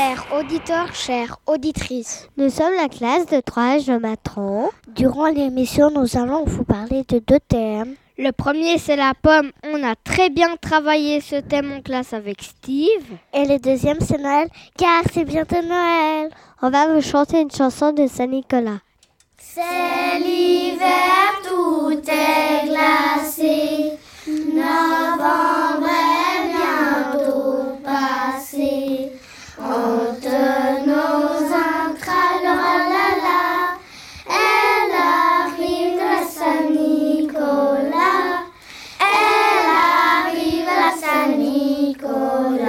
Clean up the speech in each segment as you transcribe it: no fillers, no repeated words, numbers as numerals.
Chers auditeurs, chères auditrices, nous sommes la classe de 3 je m'attends. Durant l'émission, nous allons vous parler de 2 thèmes. Le premier, c'est la pomme. On a très bien travaillé ce thème en classe avec Steve. Et le deuxième, c'est Noël, car c'est bientôt Noël. On va vous chanter une chanson de Saint-Nicolas. C'est l'hiver, tout est glacé. Novembre est bientôt passé. Entre nos entrailles, oh là là, elle arrive la Saint-Nicolas. Elle arrive la Saint-Nicolas.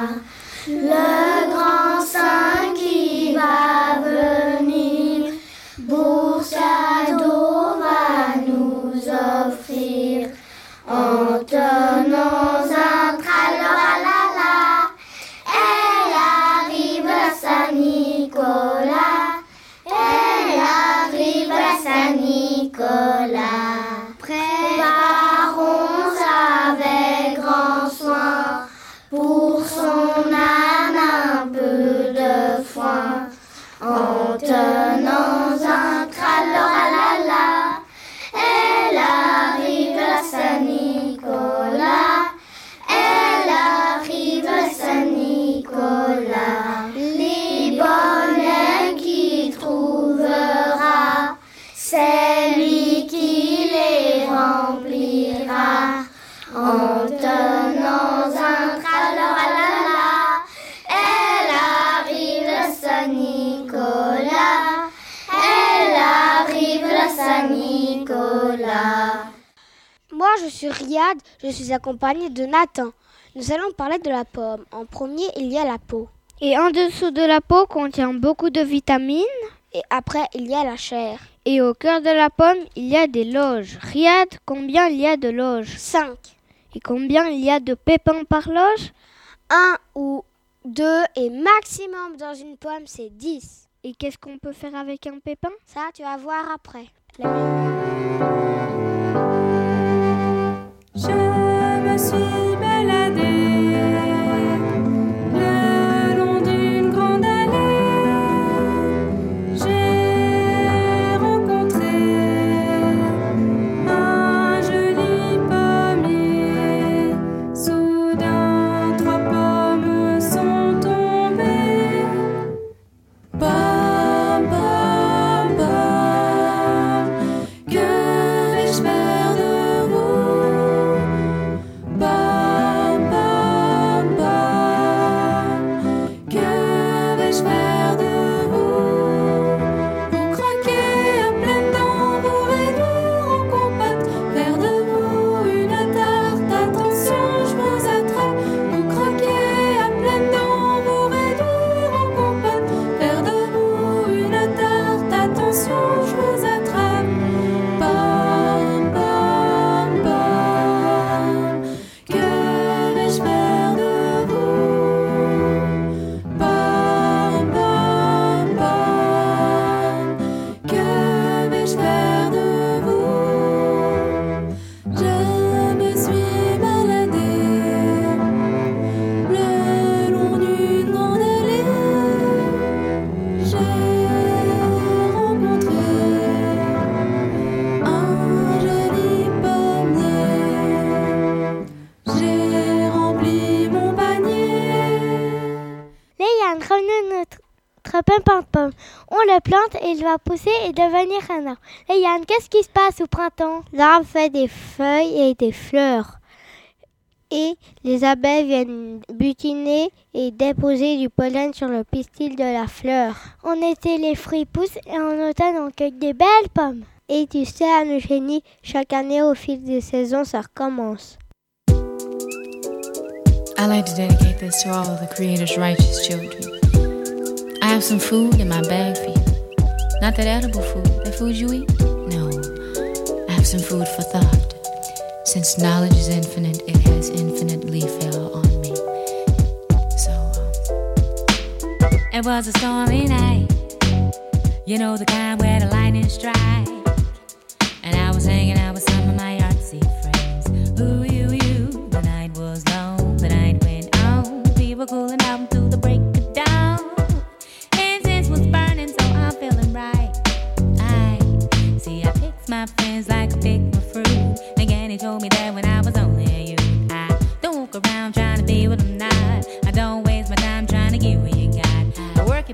Le grand saint qui va venir, beau cadeau va nous offrir. Entre nos entrailles, oh là là, elle arrive la Saint-Nicolas. Elle arrive la Saint-Nicolas. Préparons avec grand soin pour son âne un peu de foin. En tenant un tralala, elle arrive la Saint-Nicolas. Elle arrive la Saint-Nicolas. Les bonnets qu'il trouvera, c'est lui qui les remplira. En tenant un tralala, elle arrive la Saint-Nicolas. Elle arrive la Saint-Nicolas. Moi, je suis Riyad, je suis accompagnée de Nathan. Nous allons parler de la pomme. En premier, il y a la peau. Et en dessous de la peau contient beaucoup de vitamines. Et après, il y a la chair. Et au cœur de la pomme, il y a des loges. Riyad, combien il y a de loges? 5. Et combien il y a de pépins par loge? 1 ou 2 et maximum dans une pomme, c'est 10. Et qu'est-ce qu'on peut faire avec un pépin? Ça, tu vas voir après. Je me suis baladée le long d'une grande allée. J'ai rencontré un joli pommier. Soudain, 3 pommes sont tombées. Bam, bam, bam. Que vais-je faire de vous? Bam, bam, bam. Que vais-je faire de vous? Vous croquez à pleines dents, vous réduire en compote. Faire de vous une tarte, attention, je vous attrape. Vous croquez à pleines dents, vous réduire en compote. Faire de vous une tarte, attention, je vous attrape. Bam, bam, bam. Que vais-je faire de vous? Bam, bam, bam. Que vais-je faire de vous? Je me suis baladée le long d'une grande allée. J'ai rencontré un joli pommier. J'ai rempli mon panier. Léane, revenons à notre pépin de pomme. On le plante et il va pousser et devenir un arbre. Léane, qu'est-ce qui se passe au printemps? L'arbre fait des feuilles et des fleurs. Et les abeilles viennent butiner et déposer du pollen sur le pistil de la fleur. En été, les fruits poussent et en automne, on cueille des belles pommes. Et tu sais, Anne-Eugénie, chaque année, au fil des saisons, ça recommence. I'd like to dedicate this to all of the Creator's righteous children. I have some food in my bag for you. Not that edible food, that food you eat. No, I have some food for thought. Since knowledge is infinite, it has infinitely fell on me. So, it was a stormy night. You know the kind where the lightning strikes. And I was hanging out with some of my artsy friends. Ooh, you, the night was long, the night went on. We were cooling out until the break of dawn.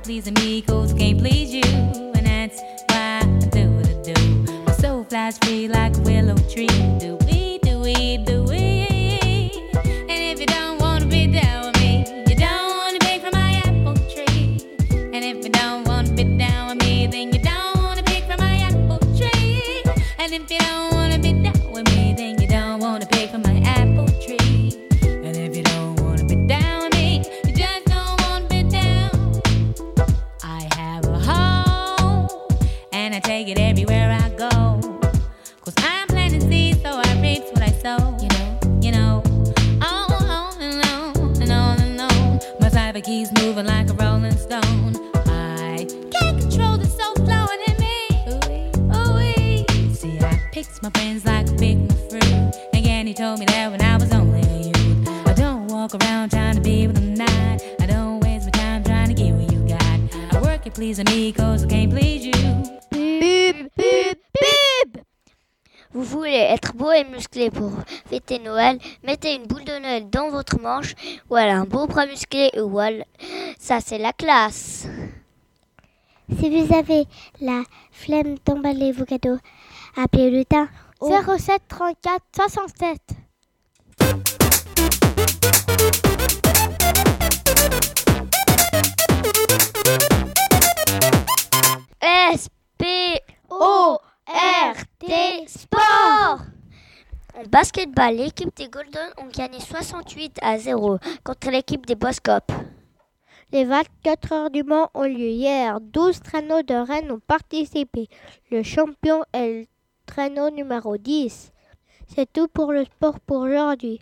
pleasing me, 'cause I can't please you. And that's why I do what I do. My soul flies free like a willow tree. Do we, do we, do we? And if you don't wanna be down with me, you don't wanna pick from my apple tree. And if you don't wanna be down with me, then you don't wanna pick from my apple tree. And if you don't wanna be down with me, then you don't wanna pick from my apple tree. And if you don't wanna be down with me, you just don't wanna be down. I have a home, and I take it everywhere I go. 'Cause I'm planting seeds, so I reap what I sow. You know, on and on and on and on. My cyber keys moving like a rolling stone. I can't control the soul flowing in me. Ooh-wee. See, I picked my friends like I picked my fruit. Again, he told me that when I was only a youth. I don't walk around trying to be with them night. I don't waste my time trying to get what you got. I work at pleasing me, 'cause I can't please you. Pub, pub, pub. Vous voulez être beau et musclé pour fêter Noël, mettez une boule de Noël dans votre manche, voilà un beau bras musclé, voilà, ça c'est la classe. Si vous avez la flemme d'emballer vos cadeaux, appelez le lutin au 07 34 67. SPORT Sport. En basketball, l'équipe des Golden ont gagné 68-0 contre l'équipe des Boskop. Les 24 heures du Mans ont lieu hier. 12 traîneaux de Rennes ont participé. Le champion est le traîneau numéro 10. C'est tout pour le sport pour aujourd'hui.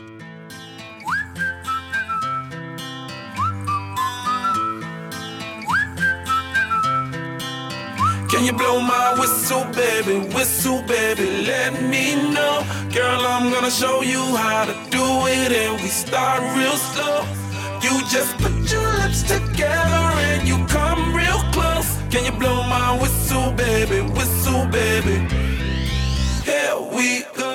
Can you blow my whistle, baby, let me know. Girl, I'm gonna show you how to do it, and we start real slow. You just put your lips together and you come real close. Can you blow my whistle, baby, here we go.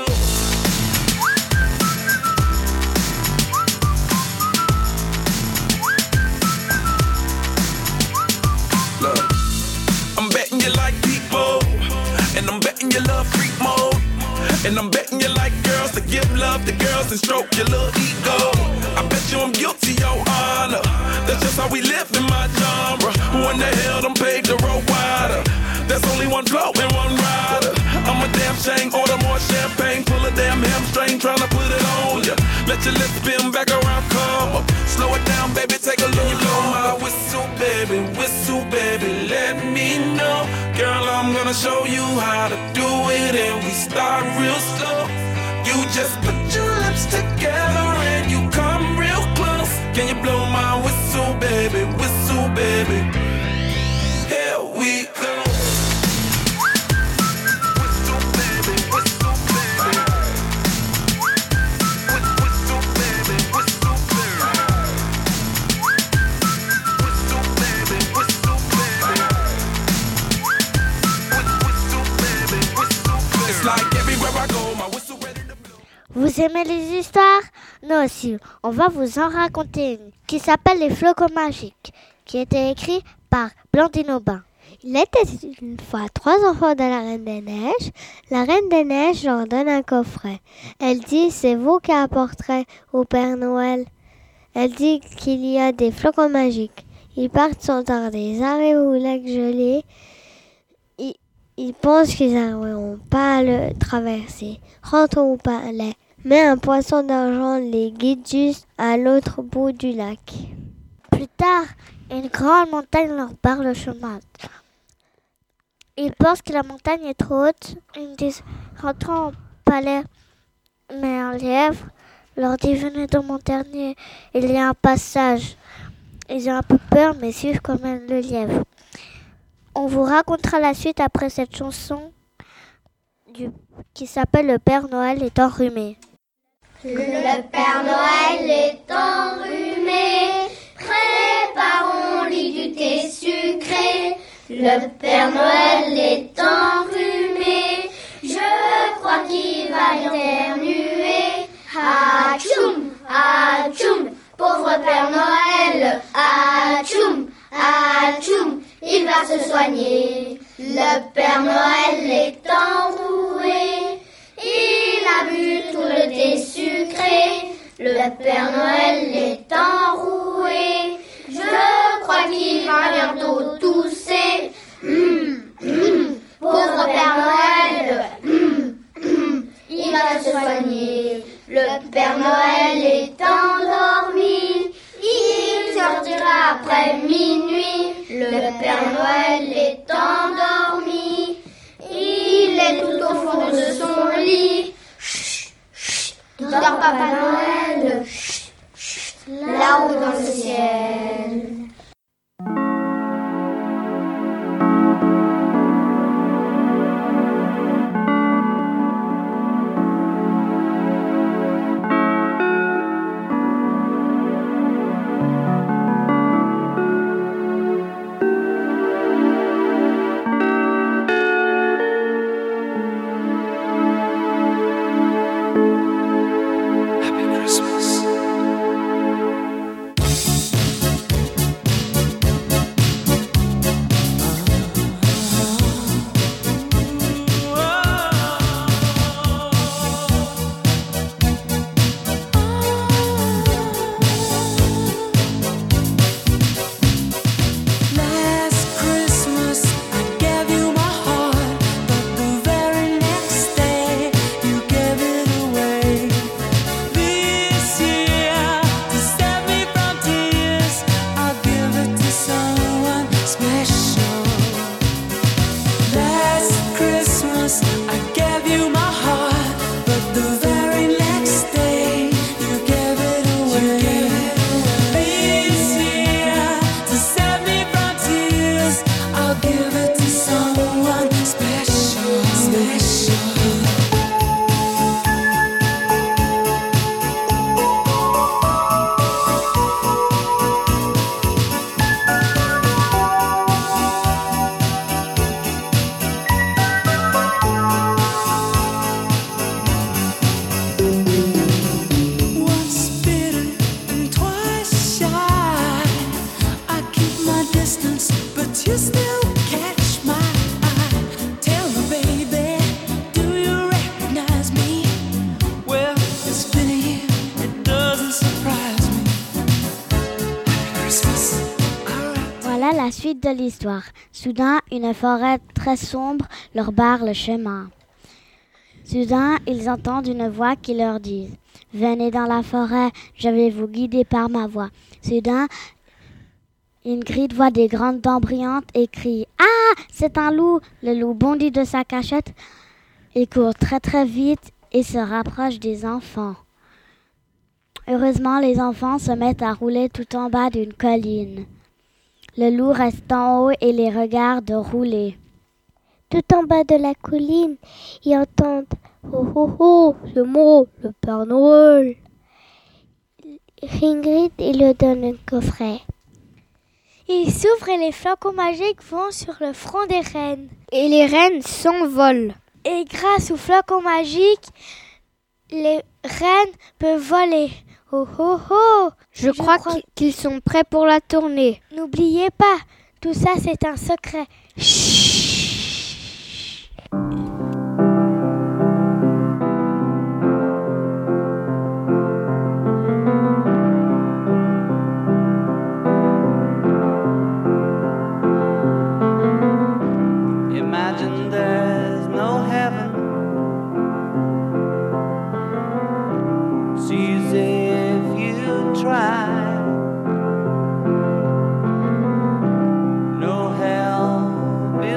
Look, I'm betting you like people, and I'm betting you love freak mode, and I'm betting you like girls to give love to girls and stroke your little ego. I bet you I'm guilty, your honor. That's just how we live in my genre. Who in the hell done paved the road wider? There's only one blow and one rider. I'm a damn shame, order more champagne, pull a damn hamstring, tryna put it on ya. Let your lips spin back around, come up. Slow it down, baby, take a look. Blow my whistle, baby, let me know. Girl, I'm gonna show you how to do it, and we start real slow. You just put your lips together and you come real close. Can you blow my whistle, baby, here we go. Vous aimez les histoires? Nous aussi. On va vous en raconter une qui s'appelle Les Flocons Magiques, qui a été écrite par Blandine Aubin. Il était une fois 3 enfants de la Reine des Neiges. La Reine des Neiges leur donne un coffret. Elle dit: c'est vous qui apporterez au Père Noël. Elle dit qu'il y a des flocons magiques. Ils partent sans tarder. Ils arrivent au lac gelé. Ils pensent qu'ils n'arriveront pas à le traverser. Rentrent au palais. Mais un poisson d'argent les guide juste à l'autre bout du lac. Plus tard, une grande montagne leur barre le chemin. Ils pensent que la montagne est trop haute. Ils disent: rentrons au palais. Mais un lièvre leur dit: venez dans mon dernier, il y a un passage. Ils ont un peu peur, mais suivent quand même le lièvre. On vous racontera la suite après cette chanson qui s'appelle Le Père Noël est enrhumé. Le Père Noël est enrhumé, préparons-lui du thé sucré. Le Père Noël est enrhumé, je crois qu'il va éternuer. Atchoum, atchoum, pauvre Père Noël, atchoum, atchoum. va se soigner. Le Père Noël est enroué. Il a bu tout le thé sucré. Le Père Noël est enroué. Je crois qu'il va bientôt tousser. Pauvre Père Noël, il va se soigner. Le Père Noël est endormi. Il sortira après minuit. Le Père Noël est endormi. Il est tout au fond de son lit. Chut, chut, dors Papa Noël. Chut, chut, là-haut dans le ciel. La suite de l'histoire. Soudain, une forêt très sombre leur barre le chemin. Soudain, ils entendent une voix qui leur dit « Venez dans la forêt, je vais vous guider par ma voix. » Soudain, Ingrid voit des grandes dents brillantes et crie « Ah, c'est un loup !» Le loup bondit de sa cachette. Il court très très vite et se rapproche des enfants. Heureusement, les enfants se mettent à rouler tout en bas d'une colline. Le loup reste en haut et les regarde rouler. Tout en bas de la colline, ils entendent « Oh oh oh, c'est moi, le Père Noël !» Ingrid, il lui donne un coffret. Il s'ouvre et les flocons magiques vont sur le front des reines. Et les reines s'envolent. Et grâce aux flocons magiques, les reines peuvent voler. Oh oh oh! Je crois qu'ils sont prêts pour la tournée. N'oubliez pas, tout ça c'est un secret. Chut! Imagine there's no heaven. It's easy if you try. No hell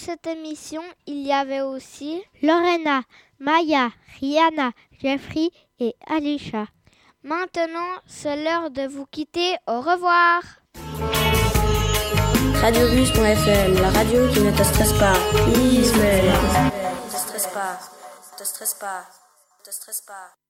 cette émission, il y avait aussi Lorena, Maya, Rihanna, Jeffrey et Alicia. Maintenant, c'est l'heure de vous quitter. Au revoir. Radiobus.fm, la radio qui ne te stresse pas. Please, man. Ne te stresse pas, ne te stresse pas, ne te stresse pas.